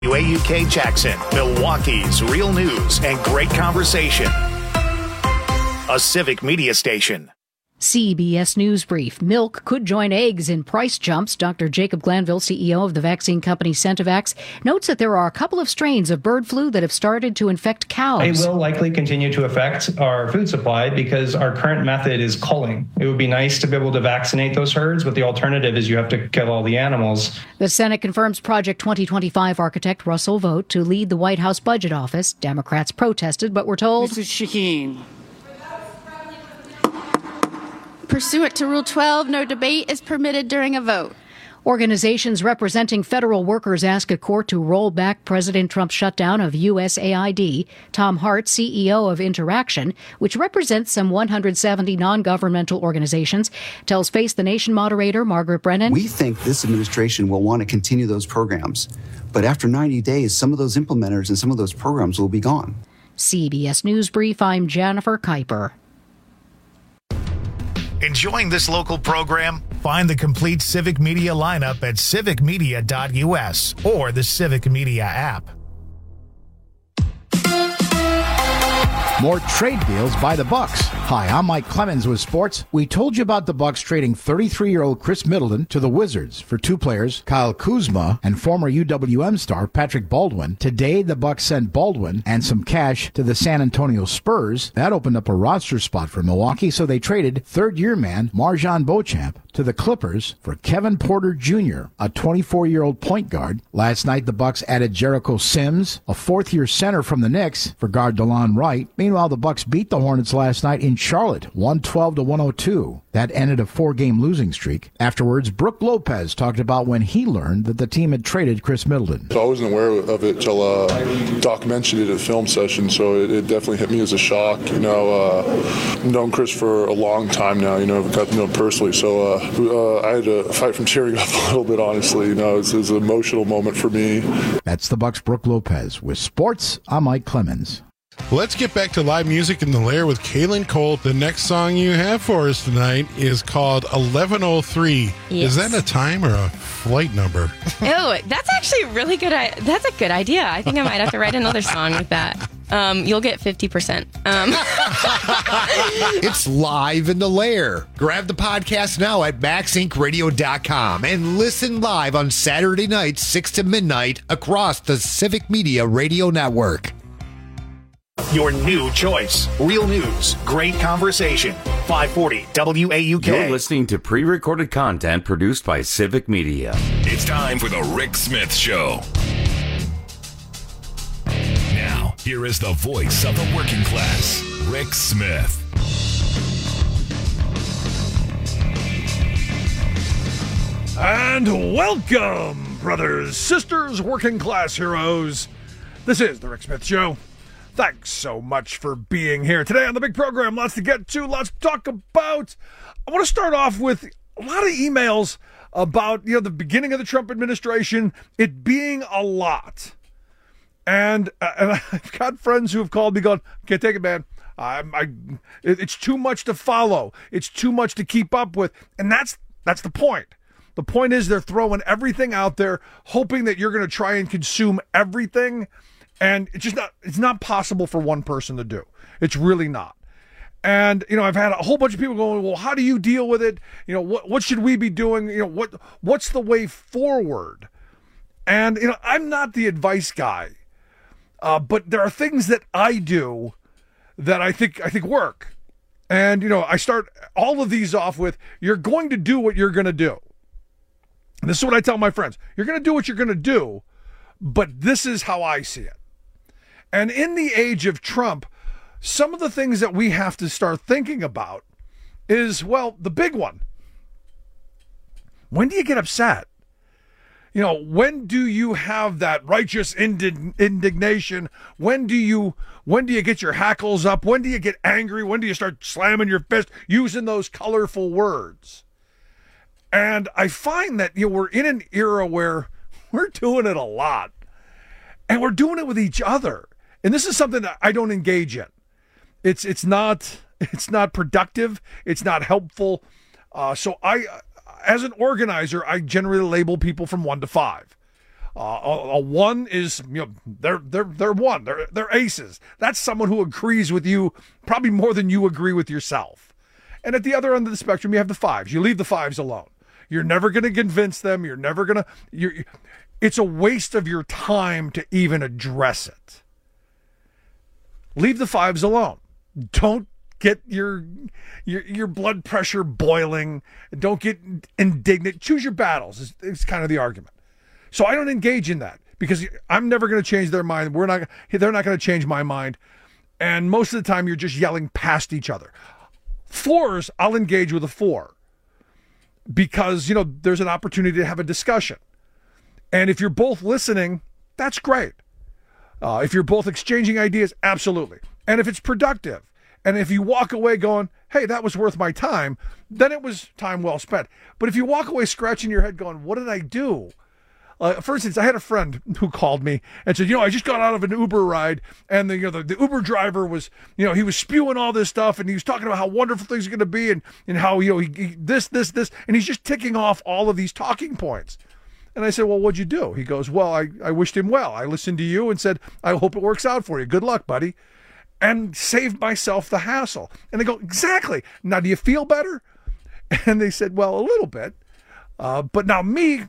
WAUK Jackson, Milwaukee's real news and great conversation. A civic media station. CBS News Brief. Milk could join eggs in price jumps. Dr. Jacob Glanville, CEO of the vaccine company Centevax, notes that there are a couple of strains of bird flu that have started to infect cows. They will likely continue to affect our food supply because our current method is culling. It would be nice to be able to vaccinate those herds, but the alternative is you have to kill all the animals. The Senate confirms Project 2025 architect Russell Vought to lead the White House Budget Office. Democrats protested, but were told... Mrs. Shaheen. Pursuant to Rule 12, no debate is permitted during a vote. Organizations representing federal workers ask a court to roll back President Trump's shutdown of USAID. Tom Hart, CEO of Interaction, which represents some 170 non-governmental organizations, tells Face the Nation moderator Margaret Brennan. We think this administration will want to continue those programs. But after 90 days, some of those implementers and some of those programs will be gone. CBS News Brief, I'm Jennifer Kuiper. Enjoying this local program? Find the complete Civic Media lineup at civicmedia.us or the Civic Media app. More trade deals by the Bucks. Hi, I'm Mike Clemens with sports. We told you about the Bucks trading 33-year-old Chris Middleton to the Wizards for two players, Kyle Kuzma and former UWM star Patrick Baldwin. Today, the Bucks sent Baldwin and some cash to the San Antonio Spurs. That opened up a roster spot for Milwaukee, so they traded third-year man Marjan Beauchamp to the Clippers for Kevin Porter Jr., a 24-year-old point guard. Last night, the Bucks added Jericho Sims, a fourth-year center from the Knicks, for guard DeLon Wright. Meanwhile, the Bucks beat the Hornets last night in Charlotte, 112-102. That ended a four-game losing streak. Afterwards, Brook Lopez talked about when he learned that the team had traded Chris Middleton. I wasn't aware of it till Doc mentioned it at a film session, so it definitely hit me as a shock. I've known Chris for a long time now. I've got to know him personally, so I had to fight from tearing up a little bit, honestly. It was an emotional moment for me. That's the Bucks' Brook Lopez. With sports, I'm Mike Clemens. Let's get back to live music in the Lair with Kaylin Colt. The next song you have for us tonight is called 1103. Yes. Is that a time or a flight number? Oh, that's actually really good. That's a good idea. I think I might have to write another song with that. You'll get 50%. It's live in the Lair. Grab the podcast now at MaxIncRadio.com and listen live on Saturday nights, 6 to midnight, across the Civic Media Radio Network. Your new choice. Real news, great conversation. 540 WAUK. You're listening to pre-recorded content produced by Civic Media. It's time for the Rick Smith Show. Now, here is the voice of the working class, Rick Smith. And welcome, brothers, sisters, working class heroes. This is the Rick Smith Show. Thanks so much for being here today on the big program. Lots to get to, lots to talk about. I want to start off with a lot of emails about, the beginning of the Trump administration, it being a lot. And I've got friends who have called me going, can't take it, man. It's too much to follow. It's too much to keep up with. And that's the point. The point is they're throwing everything out there, hoping that you're going to try and consume everything. And it's not possible for one person to do. It's really not. And, I've had a whole bunch of people going, well, how do you deal with it? What should we be doing? What's the way forward? And, I'm not the advice guy. But there are things that I do that I think work. And, I start all of these off with, you're going to do what you're going to do. And this is what I tell my friends. You're going to do what you're going to do, but this is how I see it. And in the age of Trump, some of the things that we have to start thinking about is, well, the big one. When do you get upset? When do you have that righteous indignation? When do you get your hackles up? When do you get angry? When do you start slamming your fist, using those colorful words? And I find that we're in an era where we're doing it a lot. And we're doing it with each other. And this is something that I don't engage in. It's not productive. It's not helpful. So I, as an organizer, I generally label people from 1 to 5. A one is, they're one. They're aces. That's someone who agrees with you probably more than you agree with yourself. And at the other end of the spectrum, you have the fives. You leave the fives alone. You're never going to convince them. You're never going to. It's a waste of your time to even address it. Leave the fives alone. Don't get your blood pressure boiling. Don't get indignant. Choose your battles. It's kind of the argument. So I don't engage in that because I'm never going to change their mind. They're not going to change my mind. And most of the time, you're just yelling past each other. Fours, I'll engage with a four because, there's an opportunity to have a discussion. And if you're both listening, that's great. If you're both exchanging ideas, absolutely. And if it's productive, and if you walk away going, hey, that was worth my time, then it was time well spent. But if you walk away scratching your head going, what did I do? For instance, I had a friend who called me and said, I just got out of an Uber ride, and the Uber driver was, he was spewing all this stuff, and he was talking about how wonderful things are going to be, and how, he this, and he's just ticking off all of these talking points. And I said, well, what'd you do? He goes, well, I wished him well. I listened to you and said, I hope it works out for you. Good luck, buddy. And saved myself the hassle. And they go, exactly. Now, do you feel better? And they said, well, a little bit. But now me,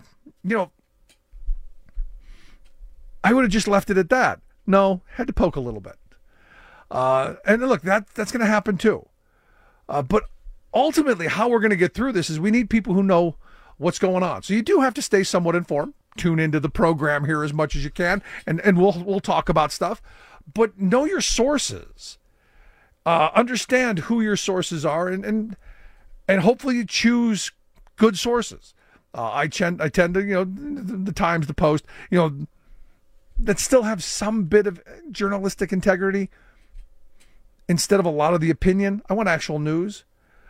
I would have just left it at that. No, had to poke a little bit. And look, that's going to happen too. But ultimately, how we're going to get through this is we need people who know what's going on. So you do have to stay somewhat informed. Tune into the program here as much as you can, and we'll talk about stuff. But know your sources. Understand who your sources are, and hopefully you choose good sources. I tend to, the Times, the Post, that still have some bit of journalistic integrity instead of a lot of the opinion. I want actual news.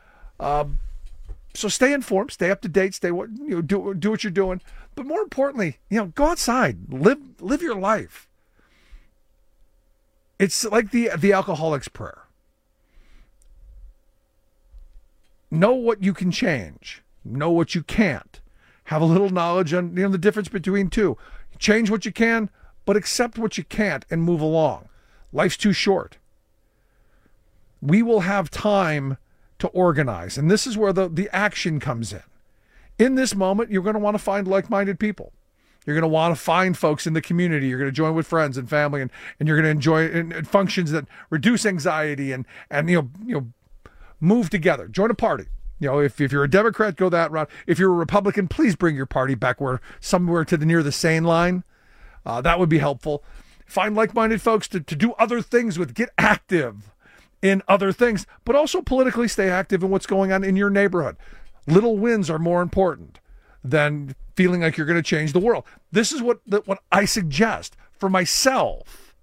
So stay informed, stay up to date, do what you're doing. But more importantly, go outside, live your life. It's like the alcoholic's prayer. Know what you can change. Know what you can't. Have a little knowledge on the difference between two. Change what you can, but accept what you can't and move along. Life's too short. We will have time to organize, and this is where the action comes in. In this moment, you're going to want to find like-minded people. You're going to want to find folks in the community. You're going to join with friends and family, and you're going to enjoy functions that reduce anxiety and move together. Join a party. If you're a Democrat, go that route. If you're a Republican, please bring your party back somewhere to near the sane line. That would be helpful. Find like-minded folks to do other things with. Get active in other things, but also politically stay active in what's going on in your neighborhood. Little wins are more important than feeling like you're going to change the world. This is what I suggest for myself.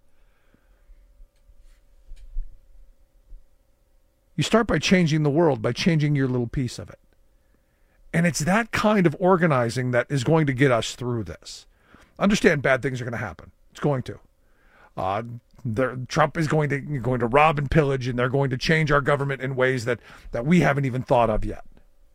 You start by changing the world, by changing your little piece of it. And it's that kind of organizing that is going to get us through this. Understand bad things are going to happen. It's going to. Trump is going to rob and pillage, and they're going to change our government in ways that we haven't even thought of yet.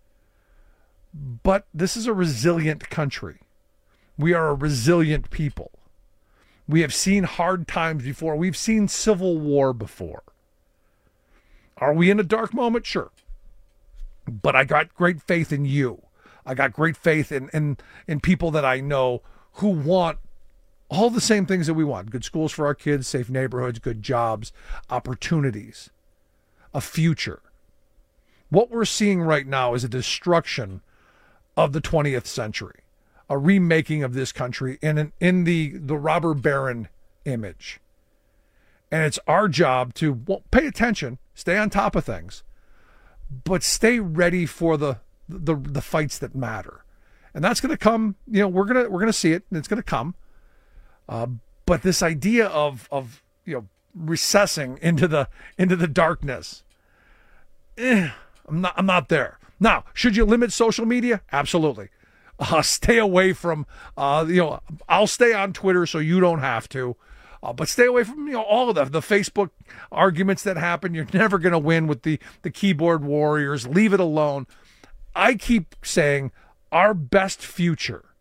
But this is a resilient country. We are a resilient people. We have seen hard times before. We've seen civil war before. Are we in a dark moment? Sure. But I got great faith in you. I got great faith in people that I know who want all the same things that we want. Good schools for our kids, safe neighborhoods, good jobs, opportunities, a future. What we're seeing right now is a destruction of the 20th century, a remaking of this country in the robber baron image. And it's our job to pay attention, stay on top of things, but stay ready for the fights that matter. And that's going to come, we're going to see it, and it's going to come. But this idea of recessing into the darkness, I'm not there. Now, should you limit social media? Absolutely. Stay away from, I'll stay on Twitter so you don't have to. But stay away from all of the Facebook arguments that happen. You're never going to win with the keyboard warriors. Leave it alone. I keep saying our best future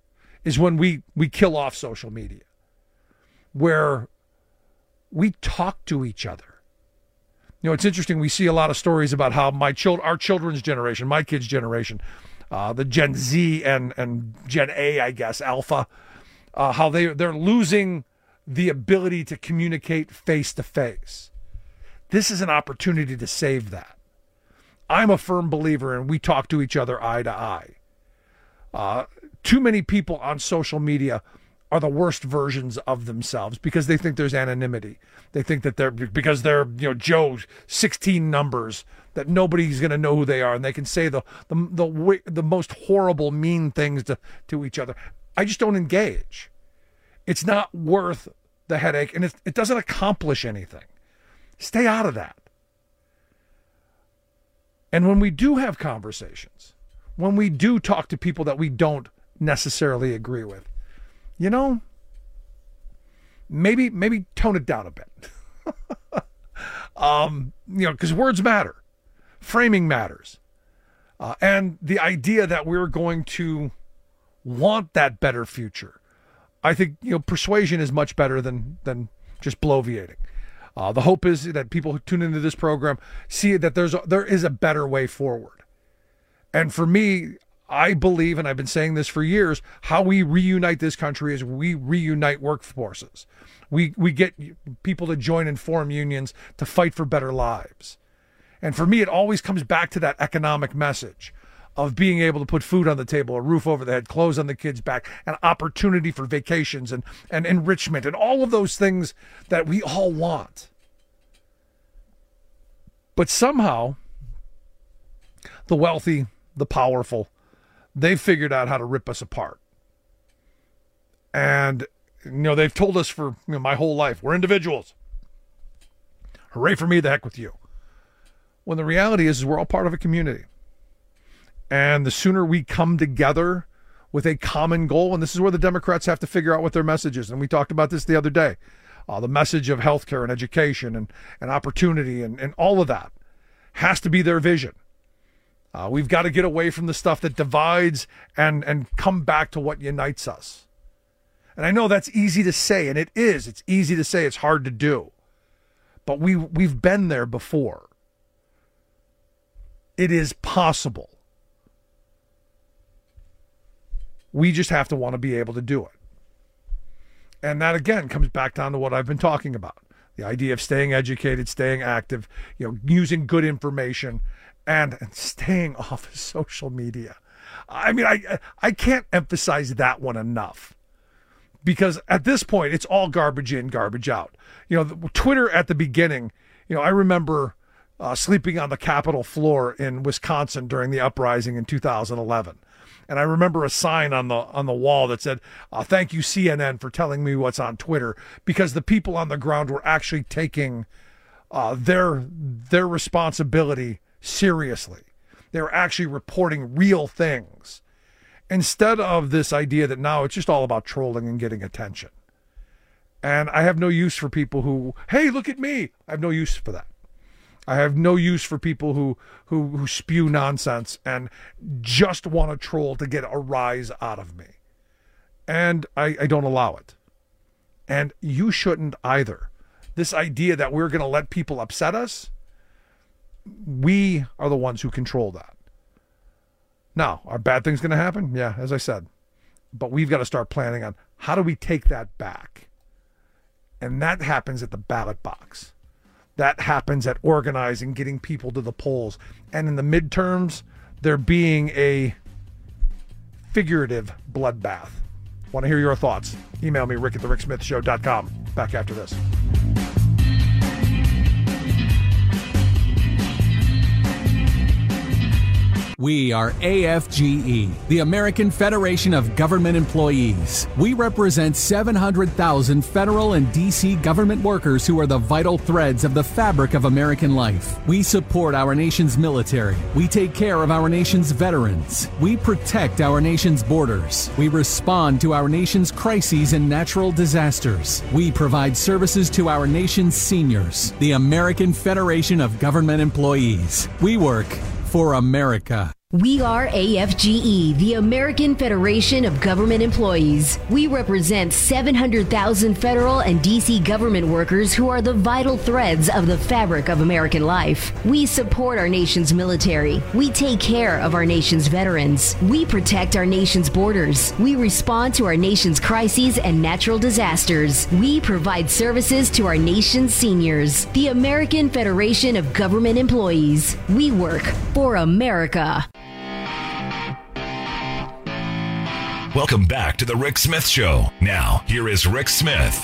is when we kill off social media, where we talk to each other. You know, it's interesting. We see a lot of stories about how our children's generation, my kids' generation, the Gen Z and Gen A, I guess, Alpha, how they're losing the ability to communicate face to face. This is an opportunity to save that. I'm a firm believer in we talk to each other eye to eye. Too many people on social media are the worst versions of themselves because they think there's anonymity. They think that because they're Joe 16 numbers, that nobody's going to know who they are, and they can say the most horrible, mean things to each other. I just don't engage. It's not worth the headache, and it doesn't accomplish anything. Stay out of that. And when we do have conversations, when we do talk to people that we don't necessarily agree with, maybe tone it down a bit. Because words matter. Framing matters. And the idea that we're going to want that better future, I think, persuasion is much better than just bloviating. The hope is that people who tune into this program see that there is a better way forward. And for me, I believe, and I've been saying this for years, how we reunite this country is we reunite workforces. We get people to join and form unions to fight for better lives. And for me, it always comes back to that economic message of being able to put food on the table, a roof over the head, clothes on the kids' back, an opportunity for vacations and enrichment and all of those things that we all want. But somehow, the wealthy, the powerful, they've figured out how to rip us apart. And, they've told us for my whole life, we're individuals. Hooray for me, the heck with you. When the reality is we're all part of a community. And the sooner we come together with a common goal, and this is where the Democrats have to figure out what their message is. And we talked about this the other day. The message of healthcare and education and opportunity and all of that has to be their vision. We've got to get away from the stuff that divides and come back to what unites us. And I know that's easy to say, and it is. It's easy to say, it's hard to do. But we've been there before. It is possible. We just have to want to be able to do it. And that, again, comes back down to what I've been talking about. The idea of staying educated, staying active, using good information, and staying off of social media. I mean, I can't emphasize that one enough. Because at this point, it's all garbage in, garbage out. Twitter at the beginning, I remember sleeping on the Capitol floor in Wisconsin during the uprising in 2011. And I remember a sign on the wall that said, thank you, CNN, for telling me what's on Twitter, because the people on the ground were actually taking their responsibility seriously. They were actually reporting real things, instead of this idea that now it's just all about trolling and getting attention. And I have no use for people who, hey, look at me. I have no use for that. I have no use for people who spew nonsense and just want to troll to get a rise out of me. And I don't allow it. And you shouldn't either. This idea that we're going to let people upset us, we are the ones who control that. Now, are bad things going to happen? Yeah, as I said. But we've got to start planning on how do we take that back? And that happens at the ballot box. That happens at organizing, getting people to the polls. And in the midterms, there being a figurative bloodbath. Want to hear your thoughts? Email me, rick@thericksmithshow.com. Back after this. We are AFGE, the American Federation of Government Employees. We represent 700,000 federal and D.C. government workers who are the vital threads of the fabric of American life. We support our nation's military. We take care of our nation's veterans. We protect our nation's borders. We respond to our nation's crises and natural disasters. We provide services to our nation's seniors. The American Federation of Government Employees. We work for America. We are AFGE, the American Federation of Government Employees. We represent 700,000 federal and D.C. government workers who are the vital threads of the fabric of American life. We support our nation's military. We take care of our nation's veterans. We protect our nation's borders. We respond to our nation's crises and natural disasters. We provide services to our nation's seniors. The American Federation of Government Employees. We work for America. Welcome back to the Rick Smith Show. Now, here is Rick Smith.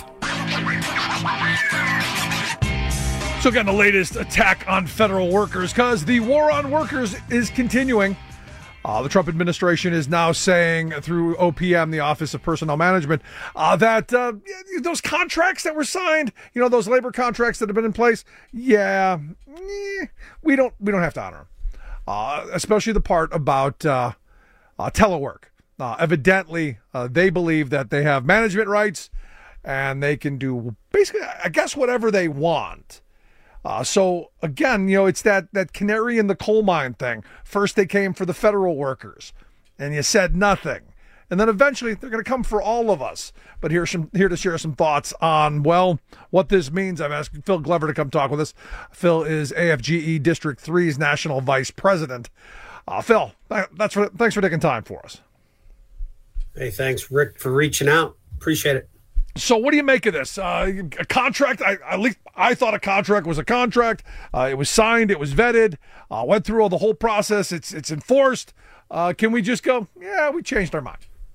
So again, the latest attack on federal workers, because the war on workers is continuing. The Trump administration is now saying through OPM, the Office of Personnel Management, that those contracts that were signed, those labor contracts that have been in place, we don't have to honor them. Especially the part about telework. Evidently, they believe that they have management rights and they can do basically, I guess, whatever they want. So again, it's that canary in the coal mine thing. First they came for the federal workers and you said nothing. And then eventually they're going to come for all of us. But here to share some thoughts on, what this means. I've asked Phil Glover to come talk with us. Phil is AFGE District 3's National Vice President. Phil, thanks for taking time for us. Hey, thanks, Rick, for reaching out. Appreciate it. So what do you make of this? A contract, at least I thought a contract was a contract. It was signed, it was vetted, went through the whole process. It's enforced. Can we just go, we changed our mind?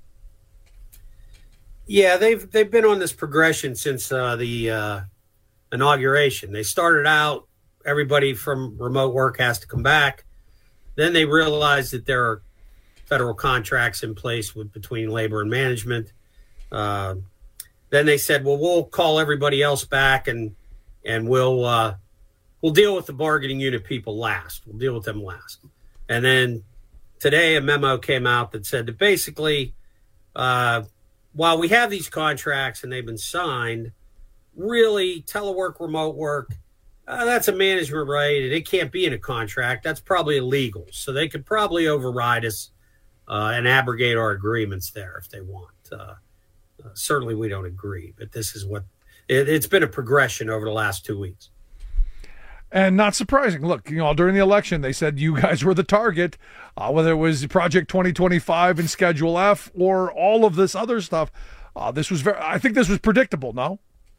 Yeah, they've been on this progression since the inauguration. They started out, everybody from remote work has to come back. Then they realized that there are federal contracts in place between labor and management. Then they said, we'll call everybody else back and we'll deal with the bargaining unit people last. We'll deal with them last. And then today a memo came out that said that basically, while we have these contracts and they've been signed, really telework, remote work, that's a management right. And it can't be in a contract. That's probably illegal. So they could probably override us and abrogate our agreements there if they want. Certainly we don't agree, but this is what it's been a progression over the last 2 weeks. And not surprising. Look, during the election, they said you guys were the target, whether it was Project 2025 and Schedule F or all of this other stuff. I think this was predictable, no?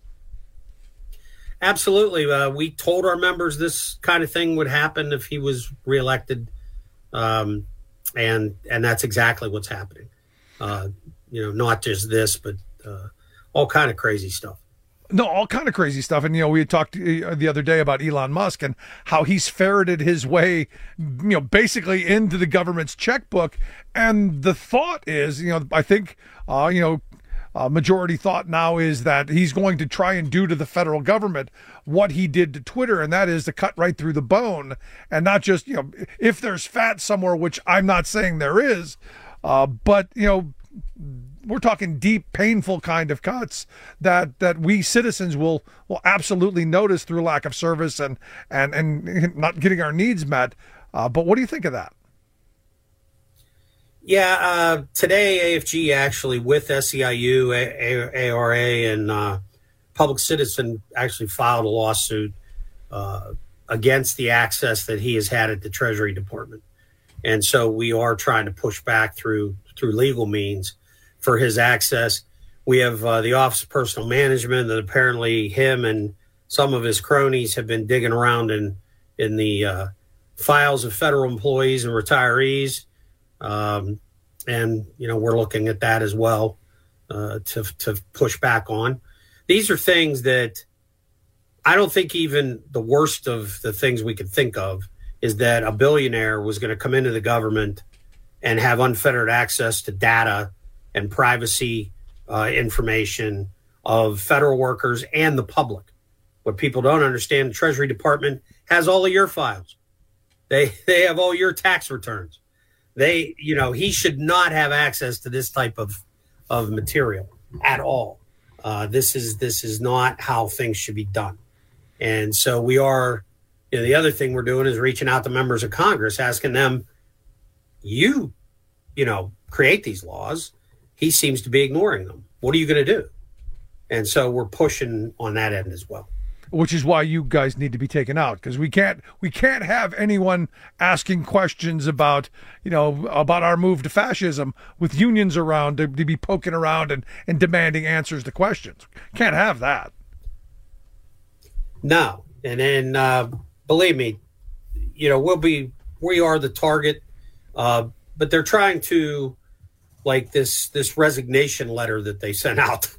Absolutely. We told our members this kind of thing would happen if he was reelected. And that's exactly what's happening. Not just this, but all kind of crazy stuff. No, all kind of crazy stuff. And, we had talked the other day about Elon Musk and how he's ferreted his way, basically into the government's checkbook. And the thought is, I think, majority thought now is that he's going to try and do to the federal government what he did to Twitter, and that is to cut right through the bone and not just, if there's fat somewhere, which I'm not saying there is, but, we're talking deep, painful kind of cuts that we citizens will absolutely notice through lack of service and not getting our needs met. But what do you think of that? Yeah, today AFG actually with SEIU, ARA, and Public Citizen actually filed a lawsuit against the access that he has had at the Treasury Department. And so we are trying to push back through legal means for his access. We have the Office of Personnel Management that apparently him and some of his cronies have been digging around in the files of federal employees and retirees. And, we're looking at that as well to push back on. These are things that I don't think even the worst of the things we could think of is that a billionaire was going to come into the government and have unfettered access to data and privacy information of federal workers and the public. What people don't understand, the Treasury Department has all of your files. They have all your tax returns. He should not have access to this type of material at all. This is not how things should be done. And so we are, the other thing we're doing is reaching out to members of Congress, asking them, you create these laws. He seems to be ignoring them. What are you going to do? And so we're pushing on that end as well. Which is why you guys need to be taken out, because we can't have anyone asking questions about our move to fascism with unions around to be poking around and demanding answers to questions. Can't have that. No, and then believe me, we are the target, but they're trying to, like this resignation letter that they sent out,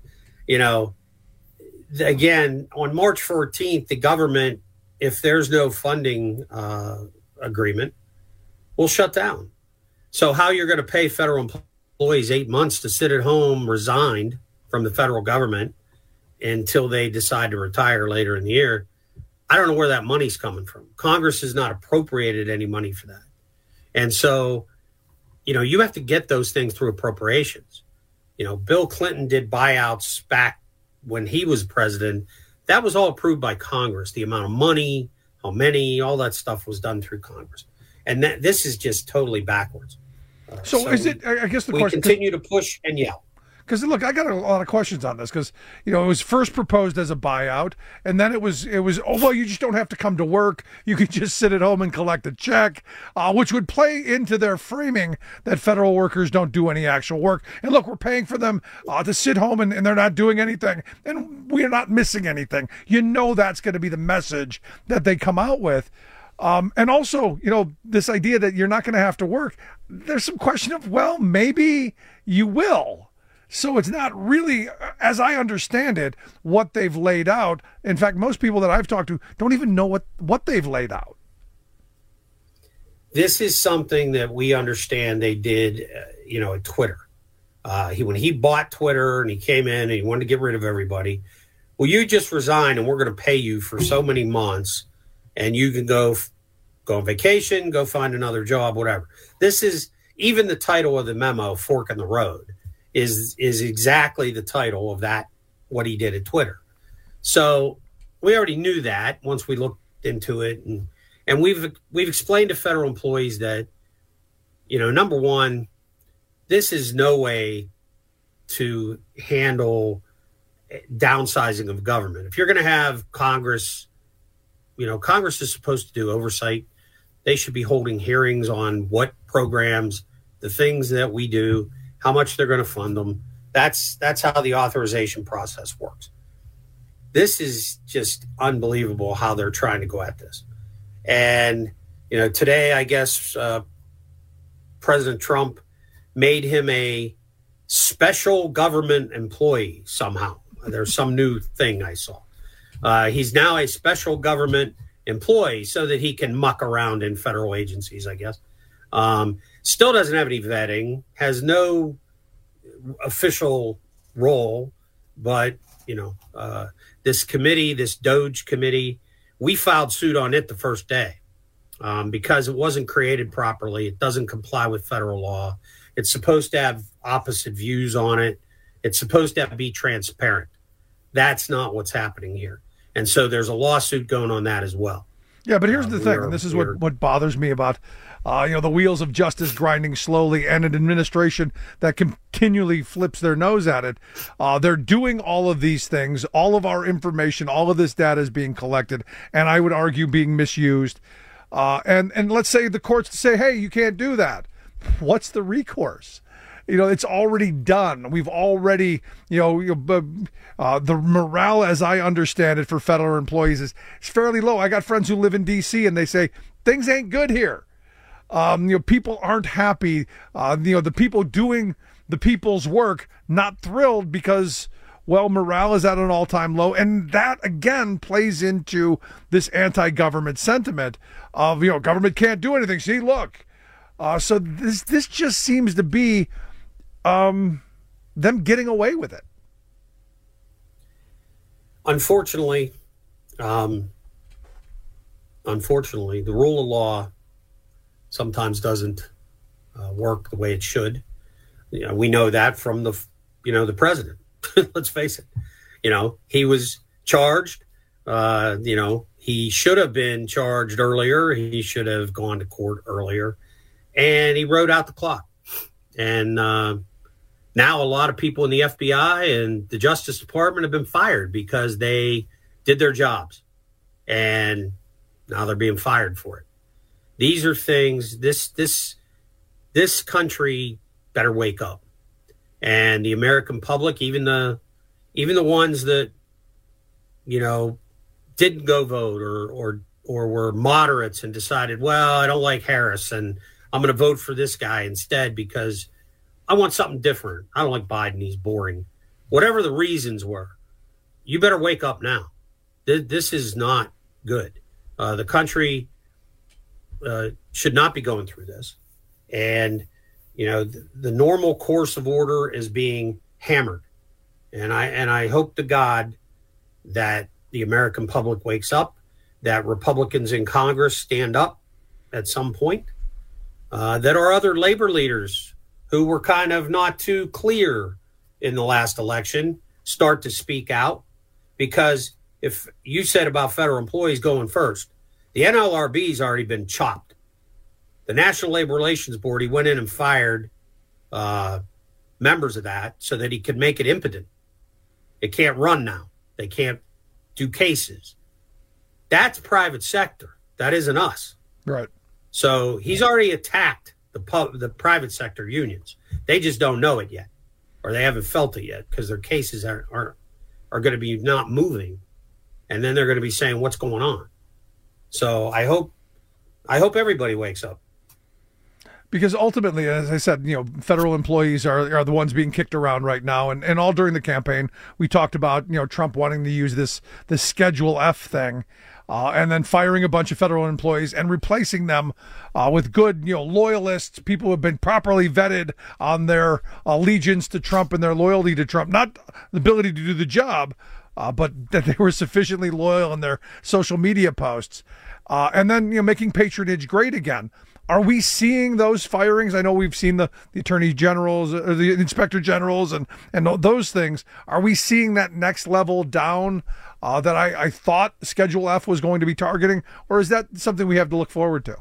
Again, on March 14th, the government, if there's no funding agreement, will shut down. So how you're going to pay federal employees 8 months to sit at home resigned from the federal government until they decide to retire later in the year, I don't know where that money's coming from. Congress has not appropriated any money for that. And so, you have to get those things through appropriations. Bill Clinton did buyouts back when he was president. That was all approved by Congress. The amount of money, how many, all that stuff was done through Congress. And this is just totally backwards. So is it, I guess we continue to push and yell. Because, look, I got a lot of questions on this because, it was first proposed as a buyout, and then it was, you just don't have to come to work. You could just sit at home and collect a check, which would play into their framing that federal workers don't do any actual work. And, look, we're paying for them to sit home and they're not doing anything, and we're not missing anything. That's going to be the message that they come out with. And also, this idea that you're not going to have to work, there's some question of, well, maybe you will. So it's not really, as I understand it, what they've laid out. In fact, most people that I've talked to don't even know what they've laid out. This is something that we understand they did, at Twitter. When he bought Twitter and he came in and he wanted to get rid of everybody, well, you just resign and we're going to pay you for so many months and you can go on vacation, go find another job, whatever. This is even the title of the memo, Fork in the Road. Is exactly the title of that, what he did at Twitter. So we already knew that once we looked into it. And we've explained to federal employees that, number one, this is no way to handle downsizing of government. If you're going to have Congress, Congress is supposed to do oversight. They should be holding hearings on what programs, the things that we do, how much they're going to fund them. That's how the authorization process works. This is just unbelievable how they're trying to go at this. And, today, I guess, President Trump made him a special government employee somehow. There's some new thing I saw. He's now a special government employee so that he can muck around in federal agencies, I guess. Still doesn't have any vetting, has no official role, but, this committee, this DOJ committee, we filed suit on it the first day because it wasn't created properly. It doesn't comply with federal law. It's supposed to have opposite views on it. It's supposed to be transparent. That's not what's happening here. And so there's a lawsuit going on that as well. Yeah, but here's the thing, and this is what bothers me about the wheels of justice grinding slowly and an administration that continually flips their nose at it. They're doing all of these things. All of our information, all of this data is being collected, and I would argue being misused. And let's say the courts say, hey, you can't do that. What's the recourse? It's already done. We've already, the morale, as I understand it, for federal employees is fairly low. I got friends who live in D.C. and they say things ain't good here. People aren't happy. The people doing the people's work not thrilled because, well, morale is at an all-time low, and that again plays into this anti-government sentiment of government can't do anything. See, look. So this just seems to be them getting away with it. Unfortunately, the rule of law sometimes doesn't work the way it should. We know that from the president. Let's face it. He was charged. He should have been charged earlier. He should have gone to court earlier. and he rode out the clock. And now a lot of people in the FBI and the Justice Department have been fired because they did their jobs, and now they're being fired for it. These are things, this country better wake up. And the American public, even the ones that, didn't go vote or were moderates and decided, well, I don't like Harris and I'm going to vote for this guy instead because I want something different. I don't like Biden. He's boring. Whatever the reasons were, you better wake up now. This is not good. The country should not be going through this. And, the normal course of order is being hammered. And I hope to God that the American public wakes up, that Republicans in Congress stand up at some point, that our other labor leaders who were kind of not too clear in the last election start to speak out. Because if you said about federal employees going first, the NLRB's already been chopped. The National Labor Relations Board, he went in and fired members of that so that he could make it impotent. It can't run now. They can't do cases. That's private sector. That isn't us. Right. So he's already attacked the private sector unions. They just don't know it yet, or they haven't felt it yet because their cases are going to be not moving, and then they're going to be saying what's going on. So I hope everybody wakes up. Because ultimately, as I said, federal employees are the ones being kicked around right now. And all during the campaign, we talked about, Trump wanting to use this Schedule F thing and then firing a bunch of federal employees and replacing them with good, loyalists, people who have been properly vetted on their allegiance to Trump and their loyalty to Trump, not the ability to do the job, but that they were sufficiently loyal in their social media posts. And then, making patronage great again. Are we seeing those firings? I know we've seen the attorney generals, or the inspector generals, and those things. Are we seeing that next level down that I thought Schedule F was going to be targeting? Or is that something we have to look forward to?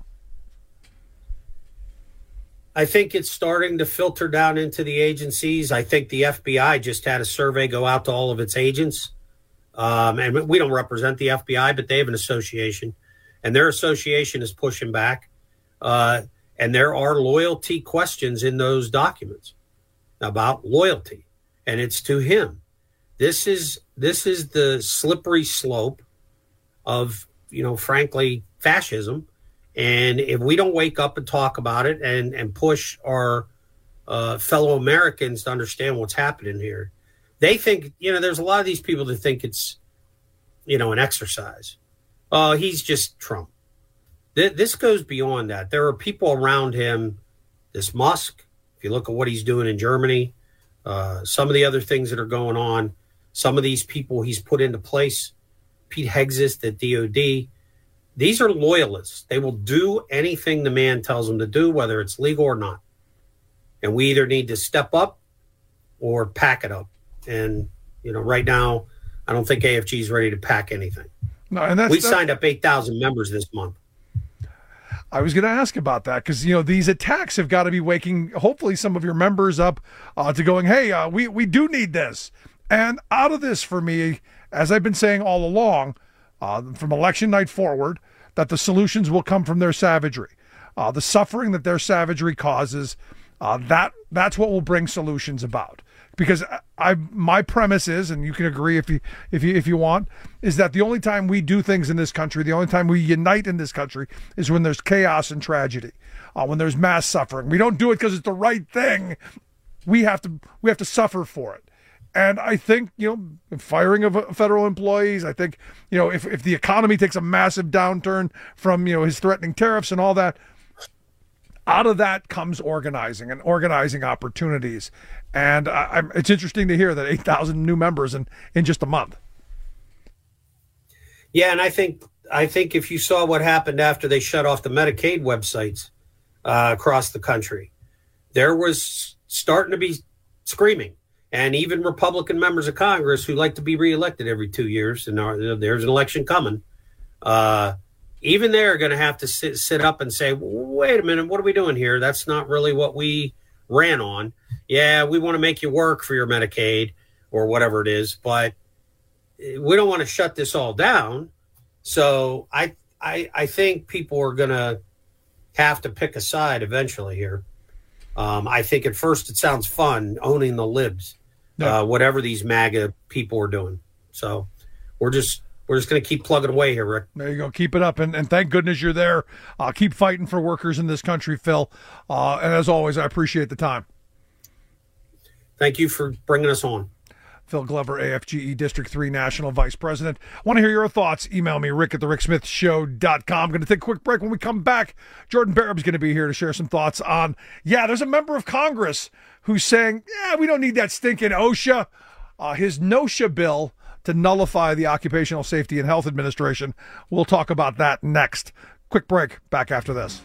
I think it's starting to filter down into the agencies. I think the FBI just had a survey go out to all of its agents. And we don't represent the FBI, but they have an association. And their association is pushing back. And there are loyalty questions in those documents about loyalty, and it's to him. This is the slippery slope of, frankly, fascism. And if we don't wake up and talk about it and push our fellow Americans to understand what's happening here, they think, there's a lot of these people that think it's, an exercise. Oh, he's just Trump. This goes beyond that. There are people around him, this Musk, if you look at what he's doing in Germany, some of the other things that are going on, some of these people he's put into place, Pete Hegseth at DOD, these are loyalists. They will do anything the man tells them to do, whether it's legal or not. And we either need to step up or pack it up. And, right now, I don't think AFG is ready to pack anything. No, and we signed up 8,000 members this month. I was going to ask about that because, these attacks have got to be waking, hopefully, some of your members up to going, hey, we do need this. And out of this, for me, as I've been saying all along, from election night forward, that the solutions will come from their savagery. The suffering that their savagery causes, that's what will bring solutions about. Because my premise is, and you can agree if you want, is that the only time we do things in this country, the only time we unite in this country, is when there's chaos and tragedy, when there's mass suffering. We don't do it because it's the right thing. We have to suffer for it. And I think, firing of federal employees, I think, if the economy takes a massive downturn from, his threatening tariffs and all that, out of that comes organizing and organizing opportunities. And it's interesting to hear that 8,000 new members in just a month. Yeah, and I think if you saw what happened after they shut off the Medicaid websites across the country, there was starting to be screaming. And even Republican members of Congress who like to be reelected every 2 years, and there's an election coming, even they're going to have to sit up and say, wait a minute, what are we doing here? That's not really what we ran on. Yeah, we want to make you work for your Medicaid or whatever it is, but we don't want to shut this all down. So I think people are going to have to pick a side eventually here. I think at first it sounds fun owning the libs, whatever these MAGA people are doing. So we're just going to keep plugging away here, Rick. There you go. Keep it up. And thank goodness you're there. Keep fighting for workers in this country, Phil. And as always, I appreciate the time. Thank you for bringing us on. Phil Glover, AFGE District 3 National Vice President. Want to hear your thoughts? Email me, rick@thericksmithshow.com. I'm going to take a quick break. When we come back, Jordan Barab's going to be here to share some thoughts on, there's a member of Congress who's saying, we don't need that stinking OSHA. His NOSHA bill to nullify the Occupational Safety and Health Administration. We'll talk about that next. Quick break. Back after this.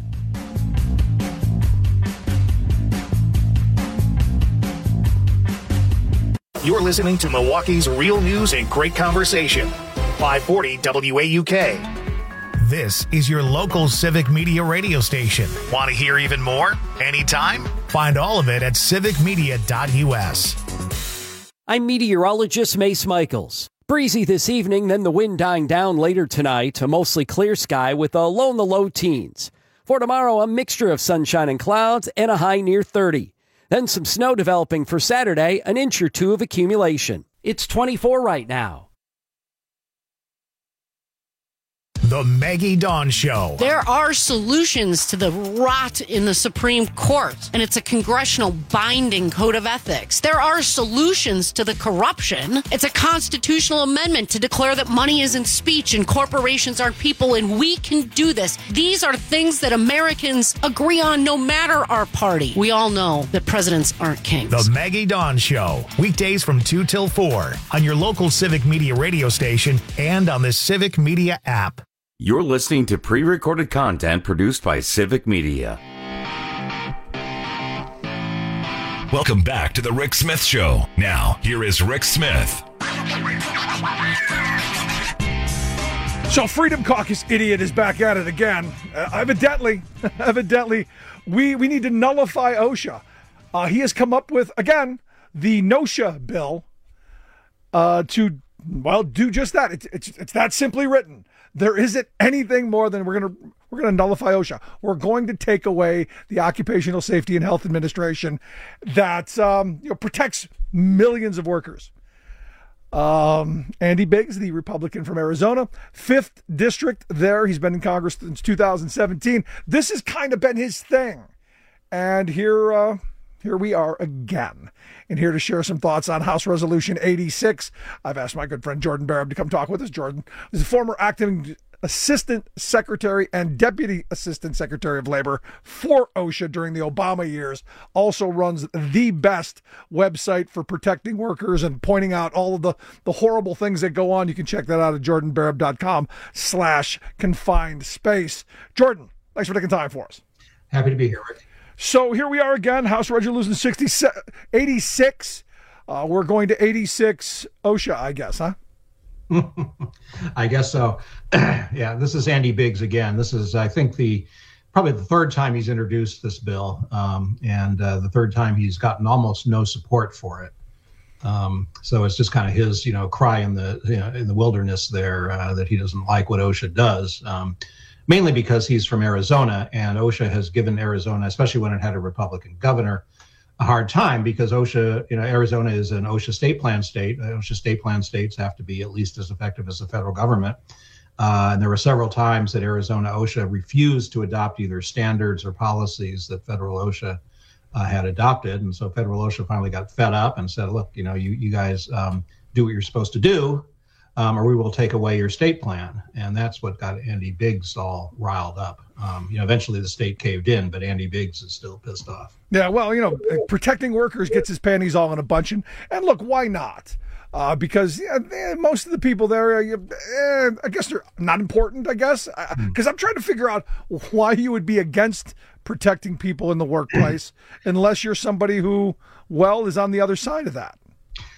You're listening to Milwaukee's real news and great conversation. 540 WAUK. This is your local civic media radio station. Want to hear even more? Anytime? Find all of it at civicmedia.us. I'm meteorologist Mace Michaels. Breezy this evening, then the wind dying down later tonight. A mostly clear sky with a low in the low teens. For tomorrow, a mixture of sunshine and clouds and a high near 30. Then some snow developing for Saturday, an inch or two of accumulation. It's 24 right now. The Maggie Dawn Show. There are solutions to the rot in the Supreme Court, and it's a congressional binding code of ethics. There are solutions to the corruption. It's a constitutional amendment to declare that money isn't speech and corporations aren't people, and we can do this. These are things that Americans agree on no matter our party. We all know that presidents aren't kings. The Maggie Dawn Show. Weekdays from 2 till 4 on your local Civic Media radio station and on the Civic Media app. You're listening to pre-recorded content produced by Civic Media. Welcome back to the Rick Smith Show. Now, here is Rick Smith. So Freedom Caucus idiot is back at it again. Evidently, we need to nullify OSHA. He has come up with, again, the NOSHA bill to do just that. It's that simply written. There isn't anything more than we're gonna nullify OSHA. We're going to take away the Occupational Safety and Health Administration that protects millions of workers. Andy Biggs, the Republican from Arizona, 5th District there. He's been in Congress since 2017. This has kind of been his thing. And here we are again. And here to share some thoughts on House Resolution 86, I've asked my good friend Jordan Barab to come talk with us. Jordan is a former acting Assistant Secretary and Deputy Assistant Secretary of Labor for OSHA during the Obama years. Also runs the best website for protecting workers and pointing out all of the horrible things that go on. You can check that out at jordanbarab.com/confined space. Jordan, thanks for taking time for us. Happy to be here, Rick. So here we are again, House Resolution 86. We're going to 86 OSHA, I guess, huh? I guess so. Yeah, this is Andy Biggs again. This is, I think, probably the third time he's introduced this bill, and the third time he's gotten almost no support for it. So it's just kind of his, cry in the wilderness there that he doesn't like what OSHA does. Mainly because he's from Arizona, and OSHA has given Arizona, especially when it had a Republican governor, a hard time because OSHA, Arizona is an OSHA state plan state. OSHA state plan states have to be at least as effective as the federal government. And there were several times that Arizona OSHA refused to adopt either standards or policies that federal OSHA had adopted. And so federal OSHA finally got fed up and said, look, you guys do what you're supposed to do. Or we will take away your state plan. And that's what got Andy Biggs all riled up. Eventually the state caved in, but Andy Biggs is still pissed off. Yeah, well, protecting workers gets his panties all in a bunch. And look, why not? Because most of the people there, I guess they're not important, I guess. Because I'm trying to figure out why you would be against protecting people in the workplace unless you're somebody who, is on the other side of that.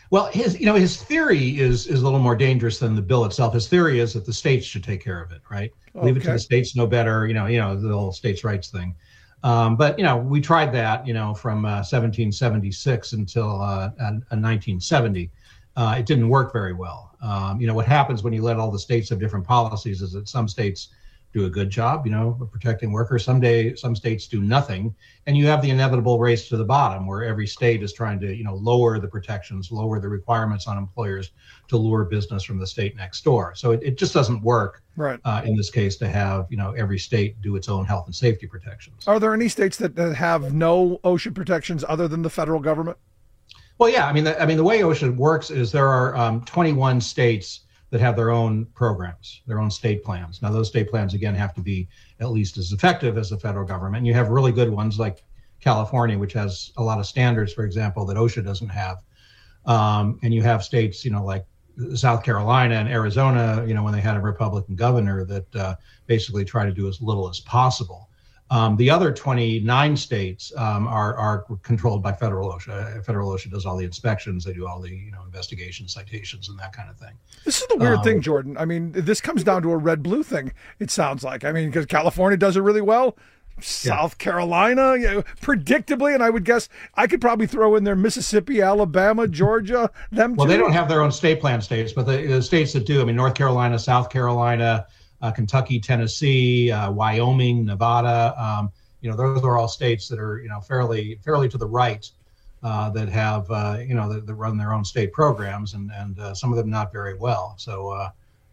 Well, his theory is a little more dangerous than the bill itself. His theory is that the states should take care of it, right? Okay. Leave it to the states, know better. The whole states' rights thing. But we tried that, from 1776 until 1970. It didn't work very well. What happens when you let all the states have different policies is that some states do a good job, of protecting workers. Some states do nothing, and you have the inevitable race to the bottom where every state is trying to, lower the protections, lower the requirements on employers to lure business from the state next door. So it just doesn't work, right? In this case, to have, every state do its own health and safety protections. Are there any states that have no OSHA protections other than the federal government? Well, yeah. The way OSHA works is there are 21 states that have their own programs, their own state plans. Now, those state plans, again, have to be at least as effective as the federal government. And you have really good ones like California, which has a lot of standards, for example, that OSHA doesn't have. And you have states, like South Carolina and Arizona, when they had a Republican governor that basically try to do as little as possible. The other 29 states are controlled by federal OSHA. Federal OSHA does all the inspections. They do all the investigations, citations, and that kind of thing. This is the weird thing, Jordan. This comes down to a red-blue thing, it sounds like. Because California does it really well. South Carolina, predictably, and I would guess I could probably throw in there Mississippi, Alabama, Georgia, them too. Well, they don't have their own state plan states, but the states that do, North Carolina, South Carolina, Kentucky, Tennessee, Wyoming, Nevada. Those are all states that are, fairly to the right, that have, that run their own state programs, and some of them not very well. So,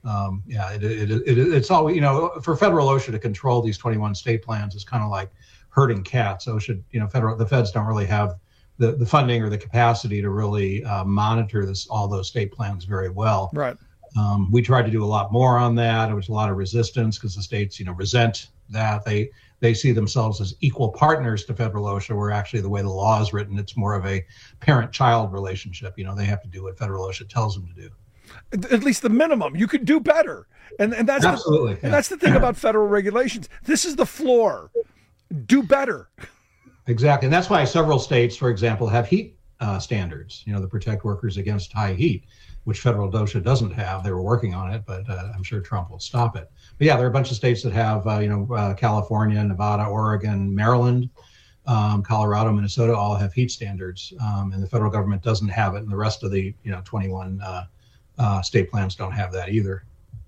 it's all, for federal OSHA to control these 21 state plans is kind of like herding cats. OSHA, the feds don't really have the funding or the capacity to really monitor all those state plans very well. Right. We tried to do a lot more on that. There was a lot of resistance because the states, resent that. They see themselves as equal partners to federal OSHA, where actually the way the law is written, it's more of a parent-child relationship. They have to do what federal OSHA tells them to do. At least the minimum. You could do better. And that's absolutely. And that's the thing about federal regulations. This is the floor. Do better. Exactly. And that's why several states, for example, have heat standards, to protect workers against high heat, which federal OSHA doesn't have. They were working on it, but I'm sure Trump will stop it. But yeah, there are a bunch of states that have, California, Nevada, Oregon, Maryland, Colorado, Minnesota all have heat standards, and the federal government doesn't have it, and the rest of the 21 state plans don't have that either.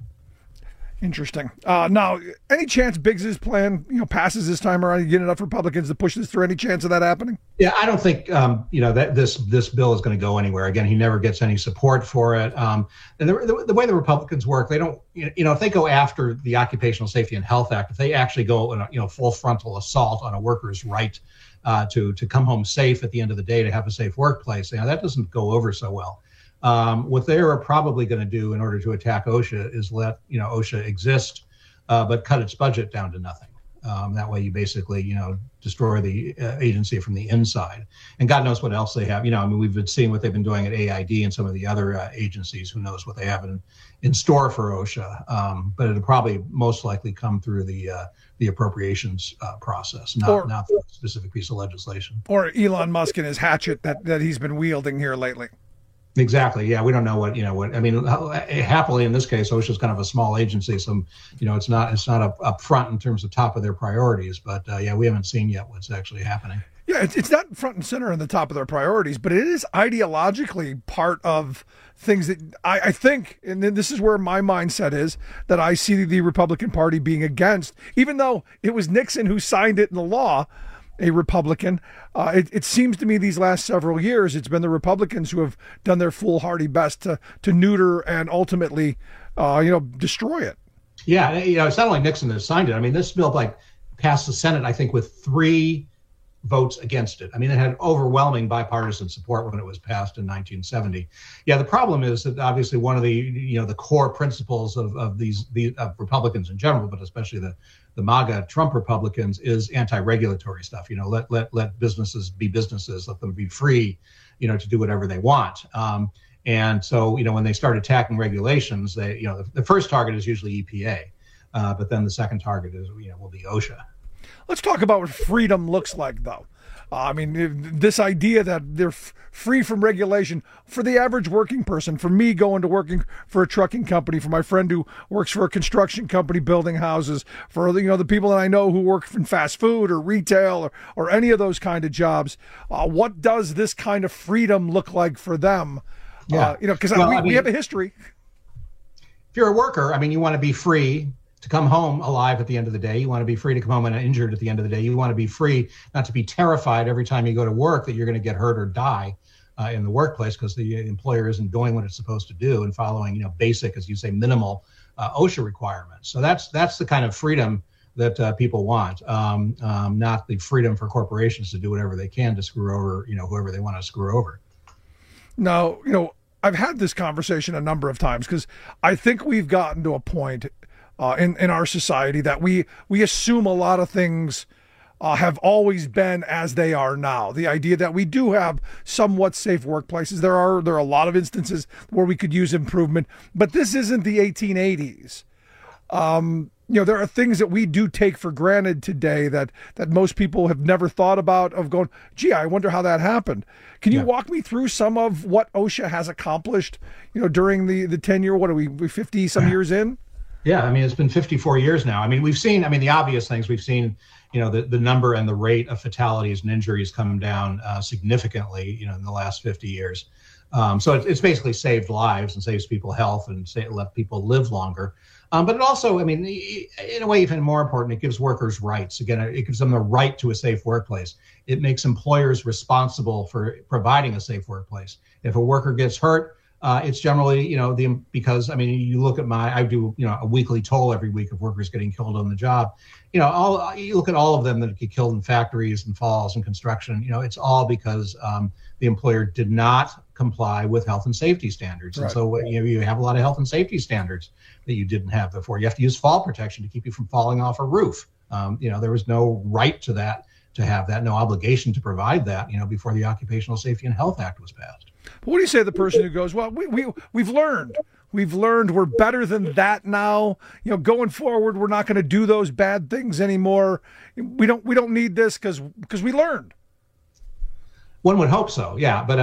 Interesting. Now, any chance Biggs's plan, passes this time around? You get enough Republicans to push this through? Any chance of that happening? Yeah, I don't think that this bill is going to go anywhere. Again, he never gets any support for it. And the way the Republicans work, they don't. If they go after the Occupational Safety and Health Act, if they actually go on a full frontal assault on a worker's right to come home safe at the end of the day, to have a safe workplace, that doesn't go over so well. What they are probably going to do in order to attack OSHA is let OSHA exist, but cut its budget down to nothing. That way, you basically destroy the agency from the inside. And God knows what else they have. We've been seeing what they've been doing at AID and some of the other agencies. Who knows what they have in store for OSHA? But it'll probably most likely come through the appropriations process, not through a specific piece of legislation. Or Elon Musk and his hatchet that he's been wielding here lately. Exactly. Yeah, we don't know what happily in this case, OSHA is kind of a small agency, so it's not up front in terms of top of their priorities. But we haven't seen yet what's actually happening. Yeah, it's not front and center in the top of their priorities, but it is ideologically part of things that I think, and then this is where my mindset is, that I see the Republican Party being against, even though it was Nixon who signed it in the law. A Republican. It seems to me these last several years, it's been the Republicans who have done their foolhardy best to neuter and ultimately, destroy it. Yeah, it's not only Nixon that signed it. This bill passed the Senate, I think, with 3 votes against it. It had overwhelming bipartisan support when it was passed in 1970. Yeah, the problem is that obviously one of the the core principles of these Republicans in general, but especially the MAGA Trump Republicans, is anti-regulatory stuff. Let businesses be businesses, let them be free, to do whatever they want. And so, when they start attacking regulations, they, the first target is usually EPA, but then the second target is, will be OSHA. Let's talk about what freedom looks like, though. I mean, this idea that they're free from regulation for the average working person, for me going to working for a trucking company, for my friend who works for a construction company building houses, for the people that I know who work in fast food or retail or any of those kind of jobs. What does this kind of freedom look like for them? Yeah, because we have a history. If you're a worker, I mean, you want to be free to come home alive at the end of the day. You want to be free to come home injured at the end of the day. You want to be free not to be terrified every time you go to work that you're going to get hurt or die in the workplace because the employer isn't doing what it's supposed to do and following, basic, as you say, minimal OSHA requirements. So that's the kind of freedom that people want, not the freedom for corporations to do whatever they can to screw over, whoever they want to screw over. Now, I've had this conversation a number of times because I think we've gotten to a point in our society that we assume a lot of things have always been as they are now. The idea that we do have somewhat safe workplaces. There are a lot of instances where we could use improvement, but this isn't the 1880s. There are things that we do take for granted today that most people have never thought about, of going, gee, I wonder how that happened. Can you walk me through some of what OSHA has accomplished, during the 10-year, what are we 50 some years in? Yeah, I mean, it's been 54 years now. I mean, we've seen, the obvious things. We've seen, the number and the rate of fatalities and injuries come down significantly, in the last 50 years. So it's basically saved lives and saves people health and let people live longer. But it also, in a way, even more important, it gives workers rights. Again, it gives them the right to a safe workplace. It makes employers responsible for providing a safe workplace. If a worker gets hurt, it's generally, because you look at I do, a weekly toll every week of workers getting killed on the job. You look at all of them that get killed in factories and falls and construction. It's all because the employer did not comply with health and safety standards. Right. And so you have a lot of health and safety standards that you didn't have before. You have to use fall protection to keep you from falling off a roof. There was no right to that, to have that, no obligation to provide that, before the Occupational Safety and Health Act was passed. But what do you say to the person who goes, well, we've learned we're better than that now. Going forward, we're not going to do those bad things anymore. We don't need this because we learned. One would hope so, yeah. But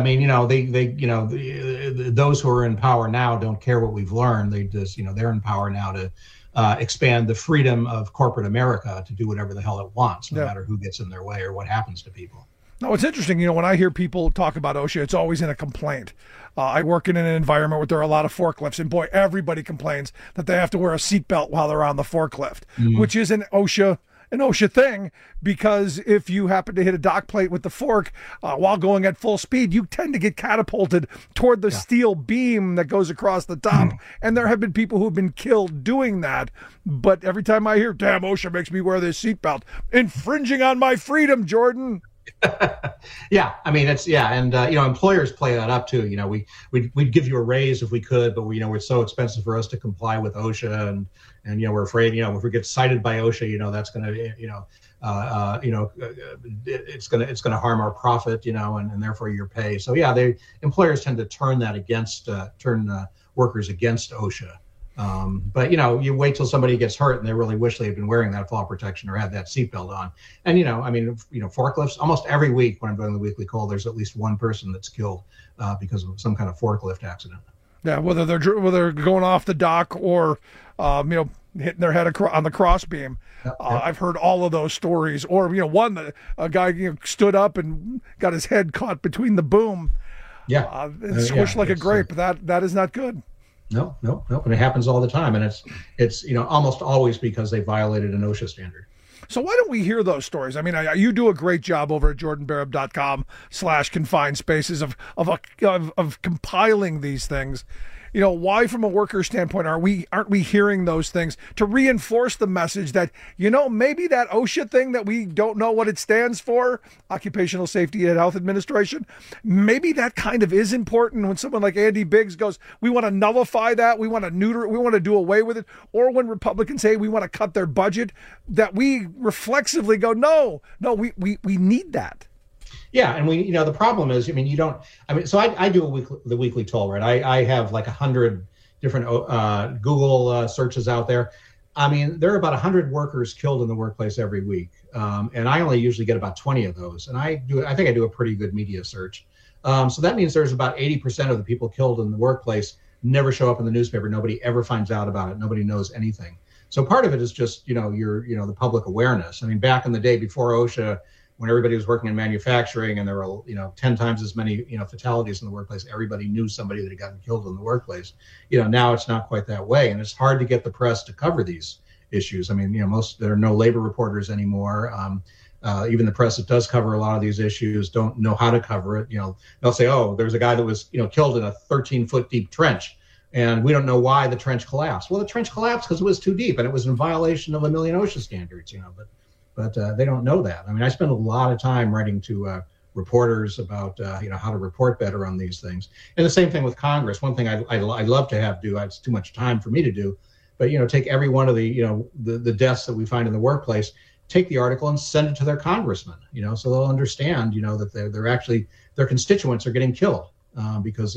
those who are in power now don't care what we've learned. They just, they're in power now to expand the freedom of corporate America to do whatever the hell it wants, no matter who gets in their way or what happens to people. No, it's interesting. When I hear people talk about OSHA, it's always in a complaint. I work in an environment where there are a lot of forklifts, and boy, everybody complains that they have to wear a seatbelt while they're on the forklift, which is an OSHA thing, because if you happen to hit a dock plate with the fork while going at full speed, you tend to get catapulted toward the steel beam that goes across the top. And there have been people who have been killed doing that. But every time I hear, damn, OSHA makes me wear this seatbelt, infringing on my freedom, Jordan. Yeah, and employers play that up too. We'd give you a raise if we could, but it's so expensive for us to comply with OSHA, and we're afraid, if we get cited by OSHA, that's going to, it's going to harm our profit, and therefore your pay. So yeah, employers tend to turn that against workers against OSHA. But you wait till somebody gets hurt and they really wish they had been wearing that fall protection or had that seatbelt on. And forklifts, almost every week when I'm doing the weekly call, there's at least one person that's killed because of some kind of forklift accident. Yeah, whether they're going off the dock or hitting their head on the crossbeam. I've heard all of those stories. Or one that a guy stood up and got his head caught between the boom. Yeah, squished like a grape. That is not good. No, and it happens all the time, and it's almost always because they violated an OSHA standard. So why don't we hear those stories? You do a great job over at jordanbarab.com/confined spaces of compiling these things. Why, from a worker standpoint, aren't we hearing those things to reinforce the message that, maybe that OSHA thing that we don't know what it stands for, Occupational Safety and Health Administration, maybe that kind of is important when someone like Andy Biggs goes, we want to nullify that, we want to neuter it, we want to do away with it, or when Republicans say we want to cut their budget, that we reflexively go, no, we need that. Yeah, and the problem is, so I do the weekly toll, right? I have like 100 different Google searches out there. I mean, there are about 100 workers killed in the workplace every week, and I only usually get about 20 of those. And I think I do a pretty good media search. So that means there's about 80% of the people killed in the workplace never show up in the newspaper. Nobody ever finds out about it. Nobody knows anything. So part of it is just the public awareness. I mean, back in the day before OSHA, when everybody was working in manufacturing and there were 10 times as many fatalities in the workplace, everybody knew somebody that had gotten killed in the workplace. Now it's not quite that way, and it's hard to get the press to cover these issues. I mean, there are no labor reporters anymore. Even the press that does cover a lot of these issues don't know how to cover it. They'll say, oh, there's a guy that was killed in a 13-foot deep trench, and we don't know why the trench collapsed. Well, the trench collapsed because it was too deep and it was in violation of a million OSHA standards. But they don't know that. I mean, I spend a lot of time writing to reporters about how to report better on these things. And the same thing with Congress. One thing I'd love to have do, it's too much time for me to do, but take every one of the deaths that we find in the workplace, take the article and send it to their congressman, so they'll understand, that they're actually, their constituents are getting killed because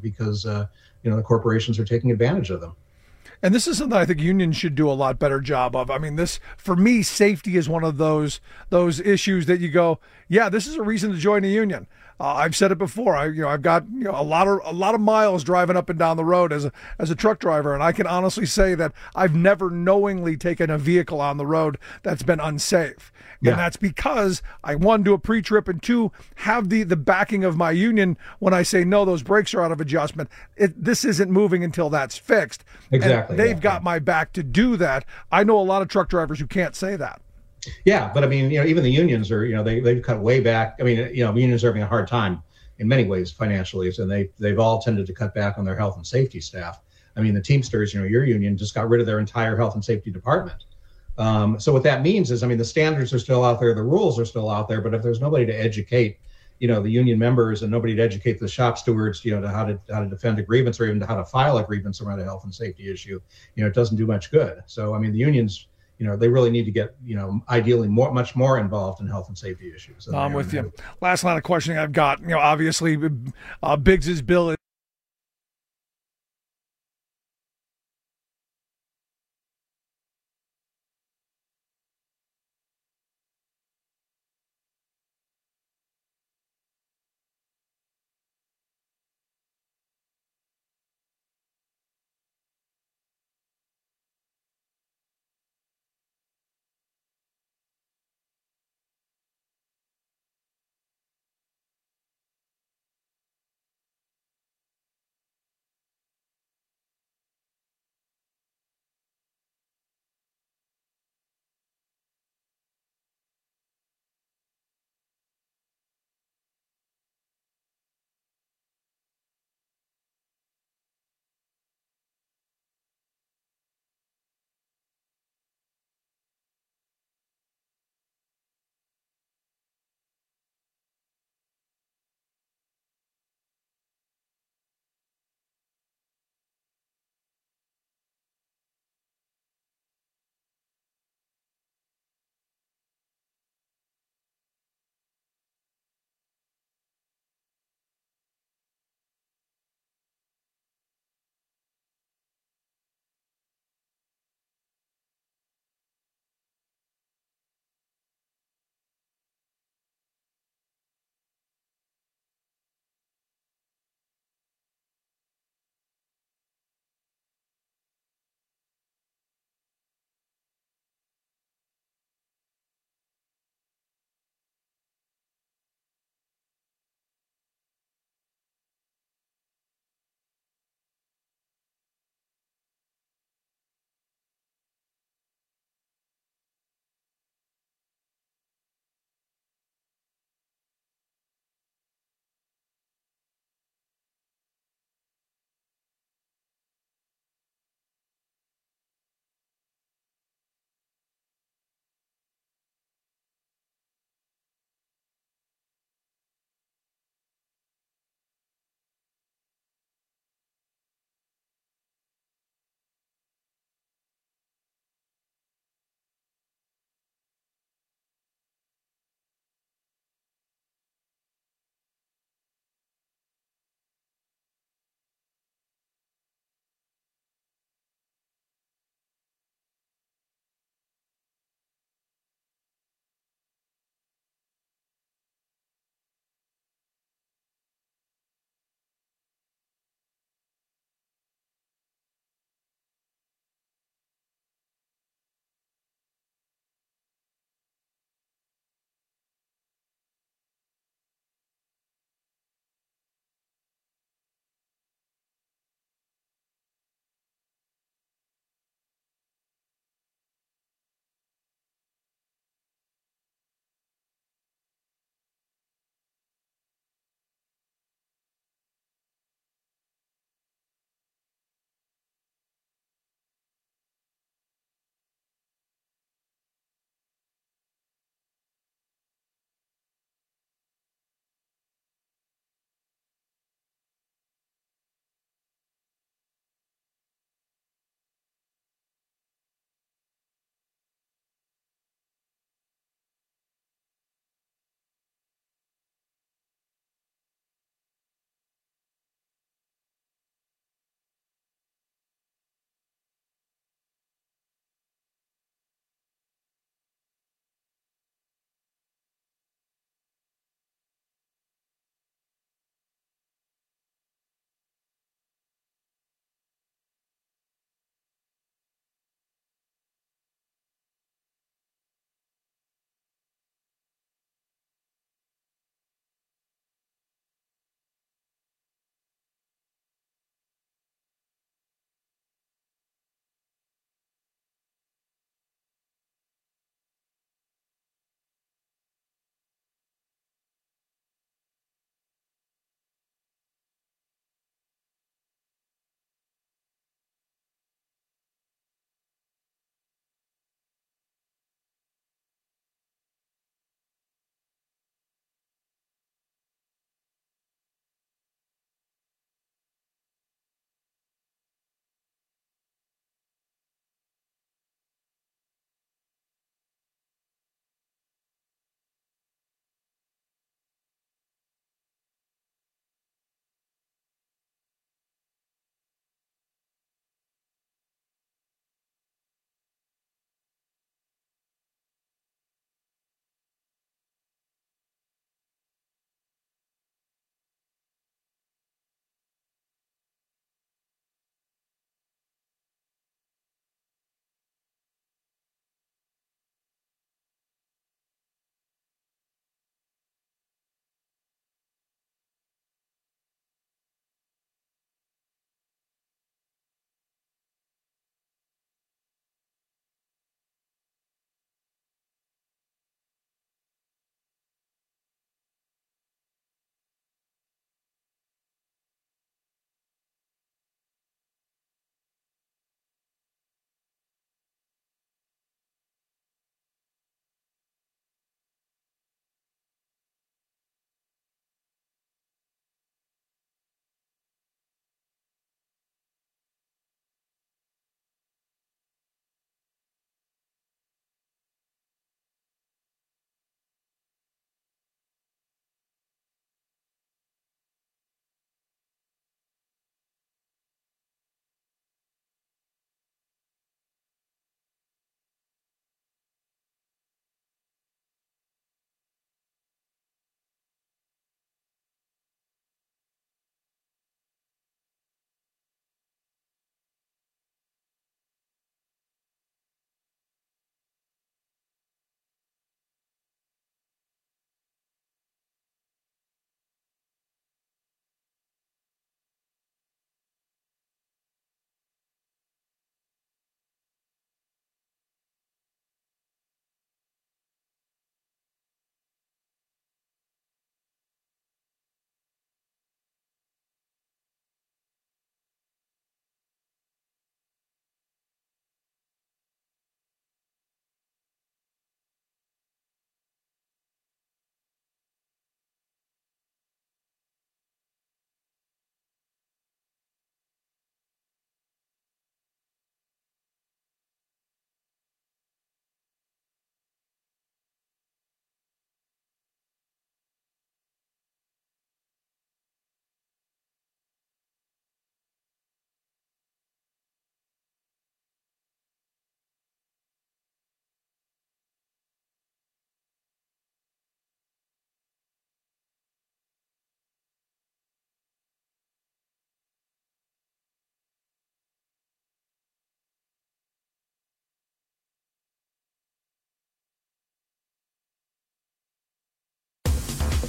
the corporations are taking advantage of them. And this is something I think unions should do a lot better job of. I mean, this, for me, safety is one of those issues that you go, yeah, this is a reason to join a union. I've said it before. I've got a lot of miles driving up and down the road as a truck driver, and I can honestly say that I've never knowingly taken a vehicle on the road that's been unsafe. Yeah. And that's because I, one, do a pre-trip, and two, have the backing of my union when I say, no, those brakes are out of adjustment. This isn't moving until that's fixed. Exactly. And they've got my back to do that. I know a lot of truck drivers who can't say that. Yeah, but I mean, even the unions are, they've cut way back. I mean, unions are having a hard time in many ways financially, and they've all tended to cut back on their health and safety staff. I mean, the Teamsters, your union just got rid of their entire health and safety department. So what that means is, I mean, the standards are still out there, the rules are still out there, but if there's nobody to educate, the union members and nobody to educate the shop stewards, to how to defend a grievance or even to how to file a grievance around a health and safety issue, it doesn't do much good. So, I mean, the unions, they really need to get, ideally much more involved in health and safety issues. I'm with you. Last line of questioning I've got, obviously Biggs's bill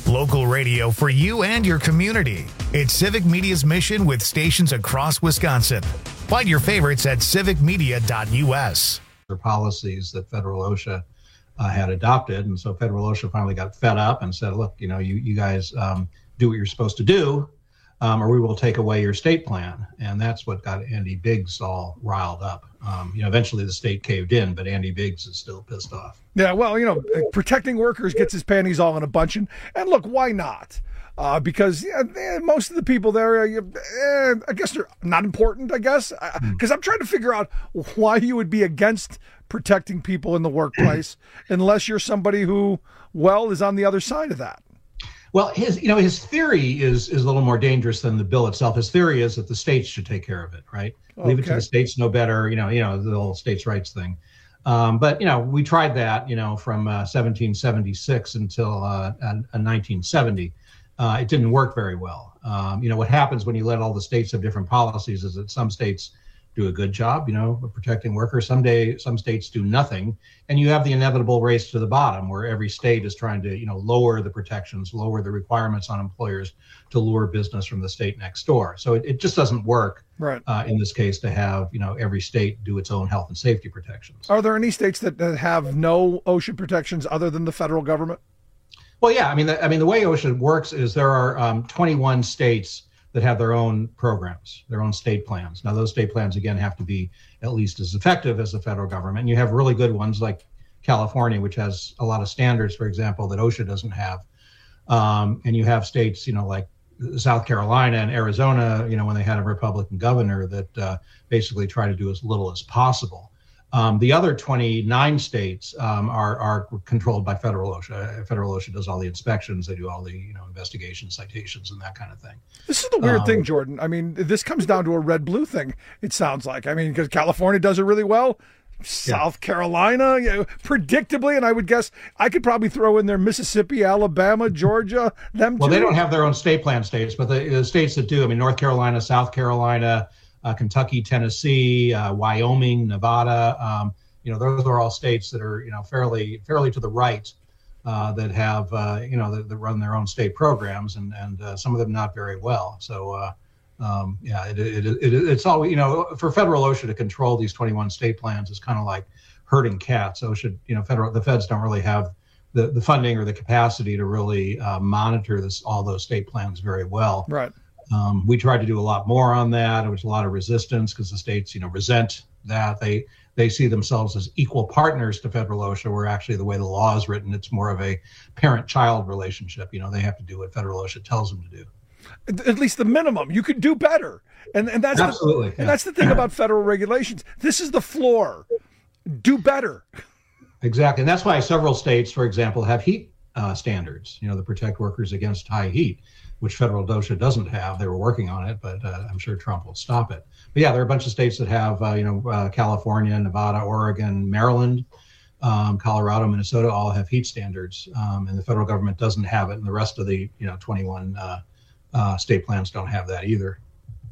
Local radio for you and your community. It's Civic Media's mission with stations across Wisconsin. Find your favorites at civicmedia.us. Policies that federal OSHA had adopted. And so federal OSHA finally got fed up and said, look, you guys do what you're supposed to do, or we will take away your state plan. And that's what got Andy Biggs all riled up. Eventually the state caved in, but Andy Biggs is still pissed off. Yeah, well, protecting workers gets his panties all in a bunch. And look, why not? Because most of the people there, I guess they're not important, because I'm trying to figure out why you would be against protecting people in the workplace unless you're somebody who, is on the other side of that. Well, his theory is a little more dangerous than the bill itself. His theory is that the states should take care of it, right? Okay. Leave it to the states, no better, the whole states' rights thing. But we tried that, from 1776 until 1970. It didn't work very well. What happens when you let all the states have different policies is that some states do a good job, of protecting workers. Some states do nothing. And you have the inevitable race to the bottom where every state is trying to, lower the protections, lower the requirements on employers to lure business from the state next door. So it just doesn't work in this case to have, every state do its own health and safety protections. Are there any states that have no OSHA protections other than the federal government? Well, yeah. The way OSHA works is there are 21 states that have their own programs, their own state plans. Now, those state plans, again, have to be at least as effective as the federal government. And you have really good ones like California, which has a lot of standards, for example, that OSHA doesn't have. And you have states, like South Carolina and Arizona, when they had a Republican governor that basically try to do as little as possible. The other 29 states are controlled by federal OSHA. Federal OSHA does all the inspections. They do all the investigations, citations, and that kind of thing. This is the weird thing, Jordan. This comes down to a red-blue thing, it sounds like. Because California does it really well. South Carolina, predictably, and I would guess I could probably throw in there Mississippi, Alabama, Georgia, them too. Well, they don't have their own state plan states, but the states that do, North Carolina, South Carolina, Kentucky, Tennessee, Wyoming, Nevada, those are all states that are, fairly to the right, that have, that run their own state programs, and some of them not very well. So, it's all, for federal OSHA to control these 21 state plans is kind of like herding cats. OSHA, the feds don't really have the funding or the capacity to really monitor all those state plans very well. Right. We tried to do a lot more on that. There was a lot of resistance because the states, resent that. They see themselves as equal partners to federal OSHA, where actually the way the law is written, it's more of a parent-child relationship. They have to do what federal OSHA tells them to do. At least the minimum. You could do better. And that's absolutely. And that's the thing about federal regulations. This is the floor. Do better. Exactly. And that's why several states, for example, have heat standards, to protect workers against high heat, which federal OSHA doesn't have. They were working on it, but I'm sure Trump will stop it. But yeah, there are a bunch of states that have, California, Nevada, Oregon, Maryland, Colorado, Minnesota all have heat standards, and the federal government doesn't have it, and the rest of the 21 state plans don't have that either.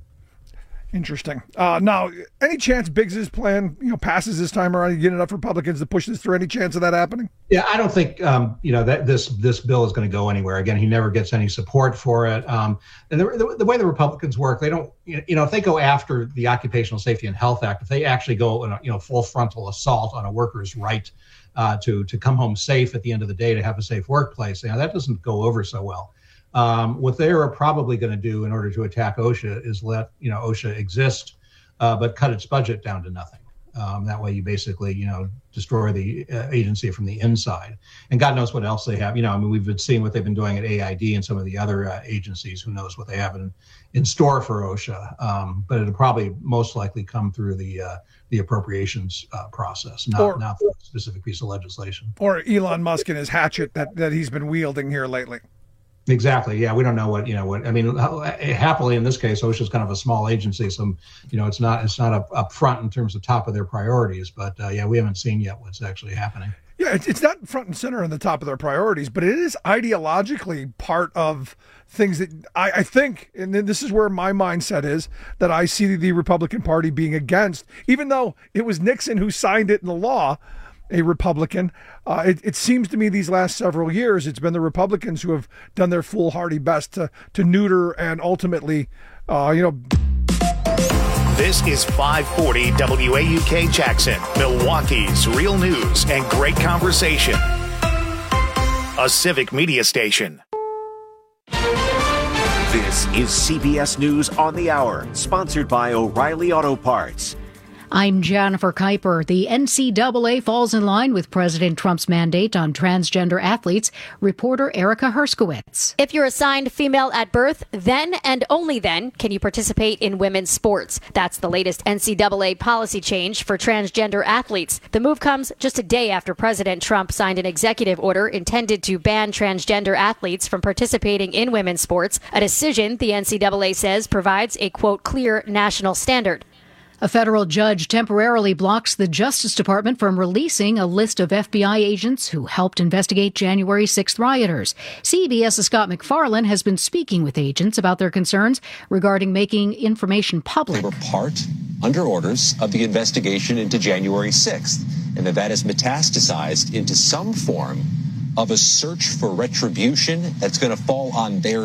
Interesting. Now, any chance Biggs's plan, passes this time around? You get enough Republicans to push this through? Any chance of that happening? Yeah, I don't think that this bill is going to go anywhere. Again, he never gets any support for it. And the way the Republicans work, they don't. If they go after the Occupational Safety and Health Act, if they actually go in full frontal assault on a worker's right to come home safe at the end of the day, to have a safe workplace, that doesn't go over so well. What they are probably going to do in order to attack OSHA is let OSHA exist, but cut its budget down to nothing. That way you basically destroy the agency from the inside. And God knows what else they have. We've been seeing what they've been doing at AID and some of the other agencies. Who knows what they have in store for OSHA? But it'll probably most likely come through the appropriations process, not through a specific piece of legislation. Or Elon Musk and his hatchet that he's been wielding here lately. Exactly. Yeah, we don't know what happily in this case, OSHA is kind of a small agency, so it's not up front in terms of top of their priorities. But we haven't seen yet what's actually happening. Yeah, it's not front and center in the top of their priorities, but it is ideologically part of things that I think, and this is where my mindset is, that I see the Republican Party being against, even though it was Nixon who signed it in the law. a Republican. It seems to me these last several years, it's been the Republicans who have done their foolhardy best to neuter and ultimately, This is 540 WAUK Jackson, Milwaukee's real news and great conversation. A civic media station. This is CBS News on the Hour, sponsored by O'Reilly Auto Parts. I'm Jennifer Kuiper. The NCAA falls in line with President Trump's mandate on transgender athletes. Reporter Erica Herskowitz. If you're assigned female at birth, then and only then can you participate in women's sports. That's the latest NCAA policy change for transgender athletes. The move comes just a day after President Trump signed an executive order intended to ban transgender athletes from participating in women's sports, a decision the NCAA says provides a, quote, clear national standard. A federal judge temporarily blocks the Justice Department from releasing a list of FBI agents who helped investigate January 6th rioters. CBS's Scott McFarlane has been speaking with agents about their concerns regarding making information public. They were part, under orders, of the investigation into January 6th, and that has metastasized into some form of a search for retribution that's going to fall on their